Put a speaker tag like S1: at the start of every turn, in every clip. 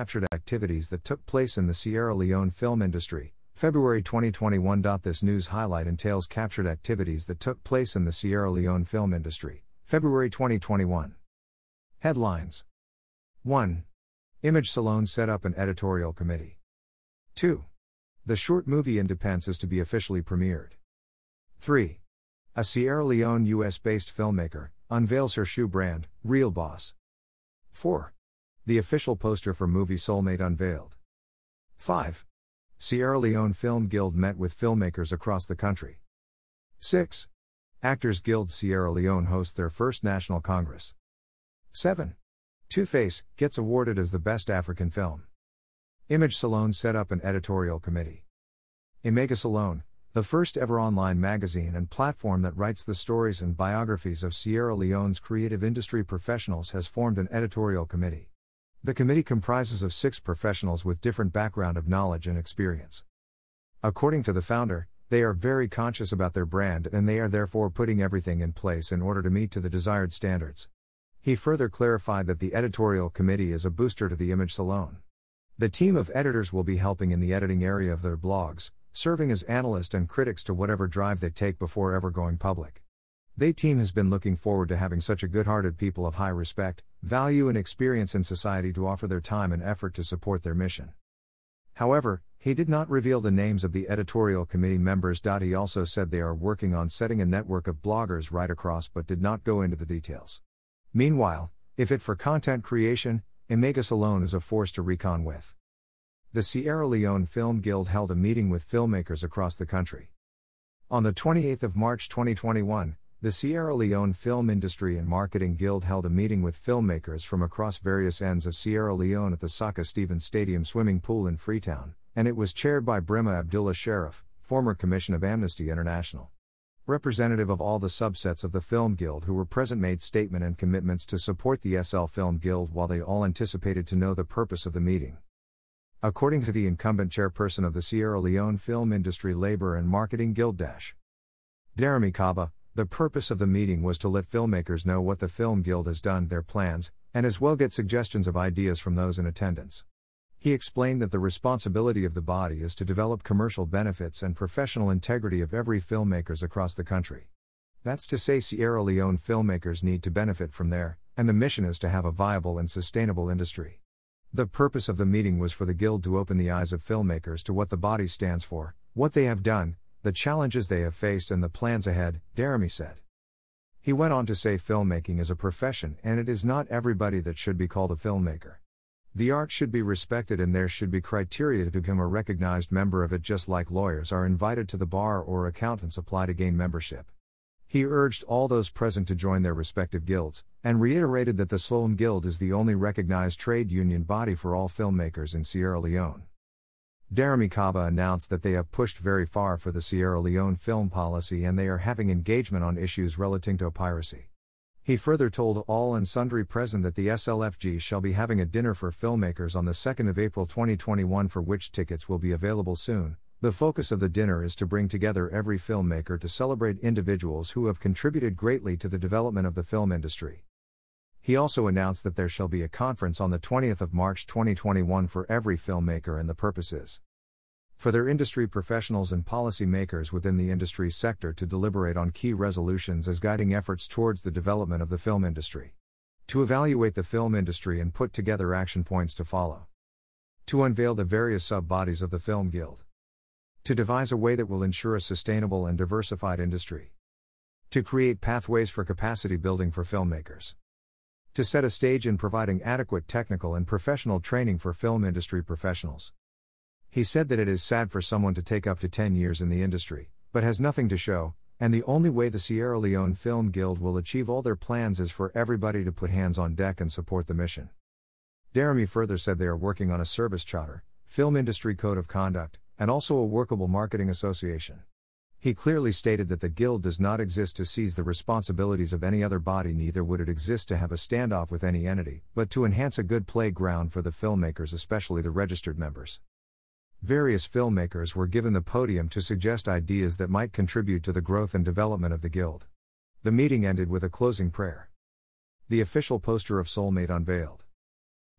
S1: captured activities that took place in the Sierra Leone film industry, February 2021. This news highlight entails captured activities that took place in the Sierra Leone film industry, February 2021. Headlines: 1. Image Salon set up an editorial committee. 2. The short movie Independence is to be officially premiered. 3. A Sierra Leone US-based filmmaker unveils her shoe brand, Real Boss. 4. The official poster for movie Soulmate unveiled. 5. Sierra Leone Film Guild met with filmmakers across the country. 6. Actors Guild Sierra Leone hosts their first national congress. 7. Two-Face gets awarded as the best African film. Image Salon set up an editorial committee. Image Salon, the first ever online magazine and platform that writes the stories and biographies of Sierra Leone's creative industry professionals, has formed an editorial committee. The committee comprises of 6 professionals with different background of knowledge and experience. According to the founder, they are very conscious about their brand and they are therefore putting everything in place in order to meet to the desired standards. He further clarified that the editorial committee is a booster to the Image Salon. The team of editors will be helping in the editing area of their blogs, serving as analysts and critics to whatever drive they take before ever going public. They team has been looking forward to having such a good-hearted people of high respect, value and experience in society to offer their time and effort to support their mission. However, he did not reveal the names of the editorial committee members. He also said they are working on setting a network of bloggers right across but did not go into the details. Meanwhile, if it for content creation, Image Salon is a force to reckon with. The Sierra Leone Film Guild held a meeting with filmmakers across the country. On the 28th of March 2021, the Sierra Leone Film Industry and Marketing Guild held a meeting with filmmakers from across various ends of Sierra Leone at the Saka Stevens Stadium swimming pool in Freetown, and it was chaired by Brima Abdullah Sharif, former Commission of Amnesty International. Representative of all the subsets of the Film Guild who were present made statement and commitments to support the SL Film Guild, while they all anticipated to know the purpose of the meeting. According to the incumbent chairperson of the Sierra Leone Film Industry Labor and Marketing Guild Jeremy Kaba, the purpose of the meeting was to let filmmakers know what the Film Guild has done, their plans, and as well get suggestions of ideas from those in attendance. He explained that the responsibility of the body is to develop commercial benefits and professional integrity of every filmmakers across the country. That's to say, Sierra Leone filmmakers need to benefit from there, and the mission is to have a viable and sustainable industry. The purpose of the meeting was for the Guild to open the eyes of filmmakers to what the body stands for, what they have done, the challenges they have faced and the plans ahead, Jeremy said. He went on to say filmmaking is a profession and it is not everybody that should be called a filmmaker. The art should be respected and there should be criteria to become a recognized member of it, just like lawyers are invited to the bar or accountants apply to gain membership. He urged all those present to join their respective guilds, and reiterated that the Film Guild is the only recognized trade union body for all filmmakers in Sierra Leone. Jeremy Kaba announced that they have pushed very far for the Sierra Leone film policy and they are having engagement on issues relating to piracy. He further told all and sundry present that the SLFG shall be having a dinner for filmmakers on the 2nd of April 2021, for which tickets will be available soon. The focus of the dinner is to bring together every filmmaker to celebrate individuals who have contributed greatly to the development of the film industry. He also announced that there shall be a conference on the 20th of March 2021 for every filmmaker, and the purpose is for their industry professionals and policy makers within the industry sector to deliberate on key resolutions as guiding efforts towards the development of the film industry. To evaluate the film industry and put together action points to follow. To unveil the various sub-bodies of the Film Guild. To devise a way that will ensure a sustainable and diversified industry. To create pathways for capacity building for filmmakers. To set a stage in providing adequate technical and professional training for film industry professionals. He said that it is sad for someone to take up to 10 years in the industry, but has nothing to show, and the only way the Sierra Leone Film Guild will achieve all their plans is for everybody to put hands on deck and support the mission. Jeremy further said they are working on a service charter, film industry code of conduct, and also a workable marketing association. He clearly stated that the Guild does not exist to seize the responsibilities of any other body, neither would it exist to have a standoff with any entity, but to enhance a good playground for the filmmakers, especially the registered members. Various filmmakers were given the podium to suggest ideas that might contribute to the growth and development of the Guild. The meeting ended with a closing prayer. The official poster of Soulmate unveiled.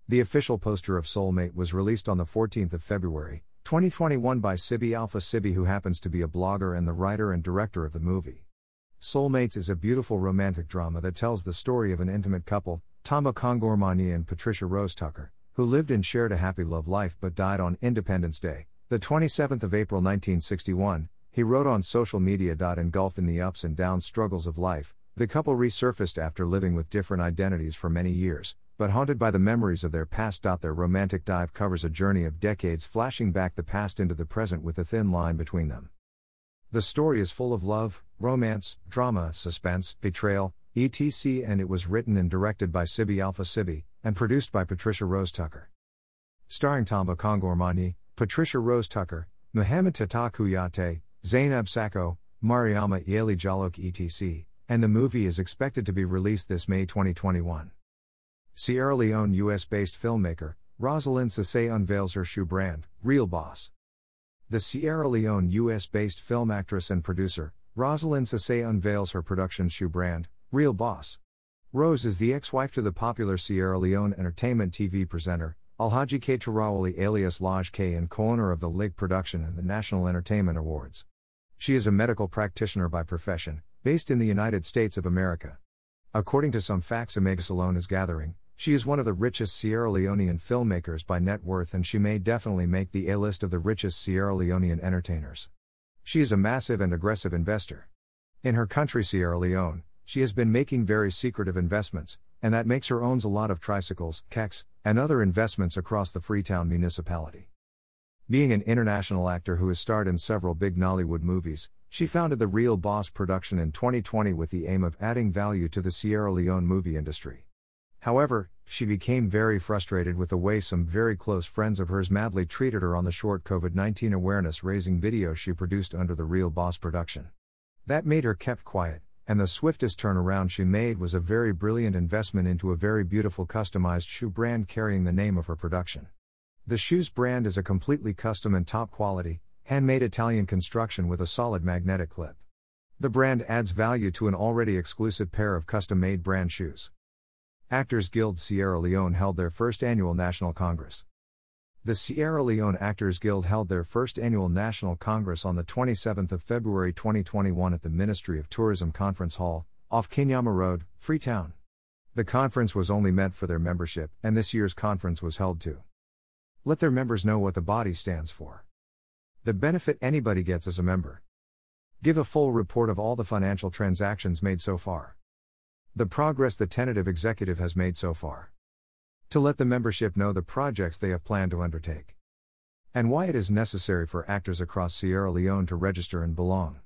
S1: The official poster of Soulmate was released on the 14th of February, 2021 by Sibi Alpha Sibi, who happens to be a blogger and the writer and director of the movie. Soulmates is a beautiful romantic drama that tells the story of an intimate couple, Tamba Kongormani and Patricia Rose Tucker, who lived and shared a happy love life but died on Independence Day, the 27th of April 1961. He wrote on social media. Engulfed in the ups and downs struggles of life, the couple resurfaced after living with different identities for many years, but haunted by the memories of their past. Their romantic dive covers a journey of decades flashing back the past into the present with a thin line between them. The story is full of love, romance, drama, suspense, betrayal, etc., and it was written and directed by Sibi Alpha Sibi, and produced by Patricia Rose Tucker. Starring Tamba Kongormani, Patricia Rose Tucker, Mohamed Tata Kuyate, Zainab Sacco, Mariama Yeli Jalok etc., and the movie is expected to be released this May 2021. Sierra Leone US-based filmmaker, Rosalind Sase unveils her shoe brand, Real Boss. The Sierra Leone US-based film actress and producer, Rosalind Sase unveils her production shoe brand, Real Boss. Rose is the ex-wife to the popular Sierra Leone entertainment TV presenter, Alhaji K. Tarawali alias Laj K, and co-owner of the LIG production and the National Entertainment Awards. She is a medical practitioner by profession, based in the United States of America. According to some facts Salone is gathering, she is one of the richest Sierra Leonean filmmakers by net worth, and she may definitely make the A-list of the richest Sierra Leonean entertainers. She is a massive and aggressive investor. In her country Sierra Leone, she has been making very secretive investments, and that makes her owns a lot of tricycles, keks, and other investments across the Freetown municipality. Being an international actor who has starred in several big Nollywood movies, she founded the Real Boss production in 2020 with the aim of adding value to the Sierra Leone movie industry. However, she became very frustrated with the way some very close friends of hers madly treated her on the short COVID-19 awareness-raising video she produced under the Real Boss production. That made her kept quiet, and the swiftest turnaround she made was a very brilliant investment into a very beautiful customized shoe brand carrying the name of her production. The shoes brand is a completely custom and top-quality, handmade Italian construction with a solid magnetic clip. The brand adds value to an already exclusive pair of custom-made brand shoes. Actors Guild Sierra Leone held their first annual National Congress. The Sierra Leone Actors Guild held their first annual National Congress on the 27th of February 2021 at the Ministry of Tourism Conference Hall, off Kinyama Road, Freetown. The conference was only meant for their membership, and this year's conference was held to let their members know what the body stands for. The benefit anybody gets as a member. Give a full report of all the financial transactions made so far. The progress the tentative executive has made so far. To let the membership know the projects they have planned to undertake. And why it is necessary for actors across Sierra Leone to register and belong.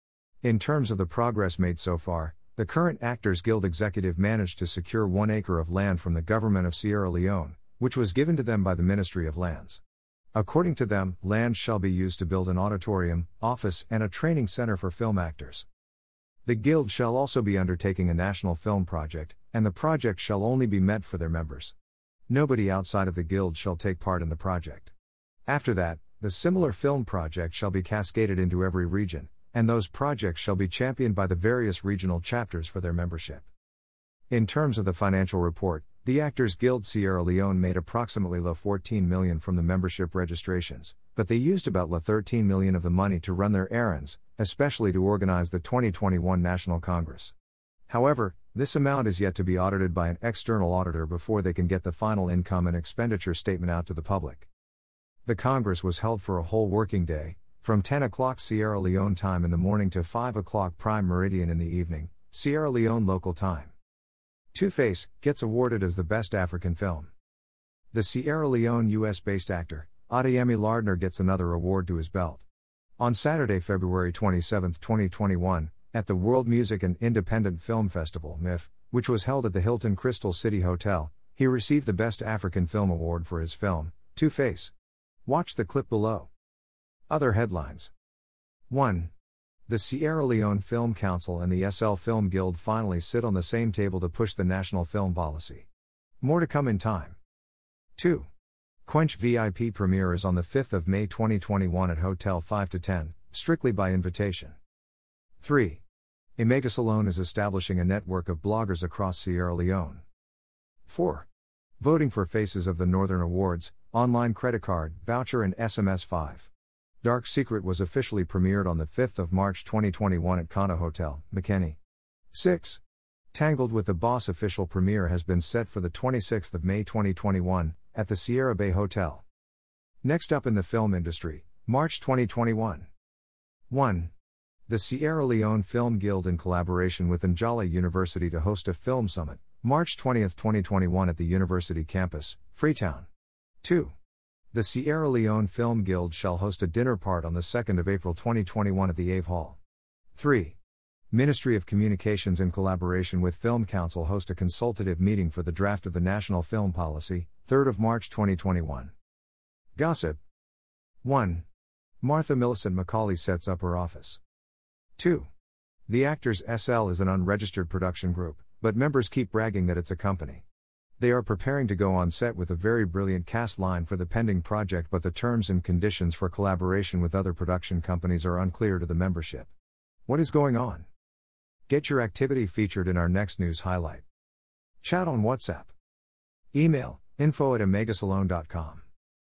S1: In terms of the progress made so far, the current Actors Guild executive managed to secure 1 acre of land from the government of Sierra Leone, which was given to them by the Ministry of Lands. According to them, land shall be used to build an auditorium, office, and a training center for film actors. The Guild shall also be undertaking a national film project, and the project shall only be meant for their members. Nobody outside of the Guild shall take part in the project. After that, the similar film project shall be cascaded into every region, and those projects shall be championed by the various regional chapters for their membership. In terms of the financial report, the Actors Guild Sierra Leone made approximately $14 million from the membership registrations, but they used about $13 million of the money to run their errands, especially to organize the 2021 National Congress. However, this amount is yet to be audited by an external auditor before they can get the final income and expenditure statement out to the public. The Congress was held for a whole working day, from 10 o'clock Sierra Leone time in the morning to 5 o'clock Prime Meridian in the evening, Sierra Leone local time. Two-Face gets awarded as the Best African Film. The Sierra Leone US-based actor, Adeyemi Lardner, gets another award to his belt. On Saturday, February 27, 2021, at the World Music and Independent Film Festival (MIF), which was held at the Hilton Crystal City Hotel, he received the Best African Film Award for his film, Two-Face. Watch the clip below. Other headlines. 1. The Sierra Leone Film Council and the SL Film Guild finally sit on the same table to push the national film policy. More to come in time. 2. Quench VIP premiere is on the 5th of May 2021 at Hotel 5 to 10, strictly by invitation. 3. Salone is establishing a network of bloggers across Sierra Leone. 4. Voting for Faces of the Northern Awards, online credit card, voucher and SMS 5. Dark Secret was officially premiered on the 5th of March 2021 at Conda Hotel, McKinney. 6. Tangled with the Boss official premiere has been set for the 26th of May 2021, at the Sierra Bay Hotel. Next up in the film industry, March 2021. 1. The Sierra Leone Film Guild in collaboration with Njala University to host a film summit, March 20, 2021 at the University campus, Freetown. 2. The Sierra Leone Film Guild shall host a dinner part on the 2nd of April 2021 at the Ave Hall. 3. Ministry of Communications in collaboration with Film Council host a consultative meeting for the draft of the National Film Policy, 3rd of March 2021. Gossip. 1. Martha Millicent Macaulay sets up her office. 2. The Actors SL is an unregistered production group, but members keep bragging that it's a company. They are preparing to go on set with a very brilliant cast line for the pending project, but the terms and conditions for collaboration with other production companies are unclear to the membership. What is going on? Get your activity featured in our next news highlight. Chat on WhatsApp. Email info@omegasalon.com.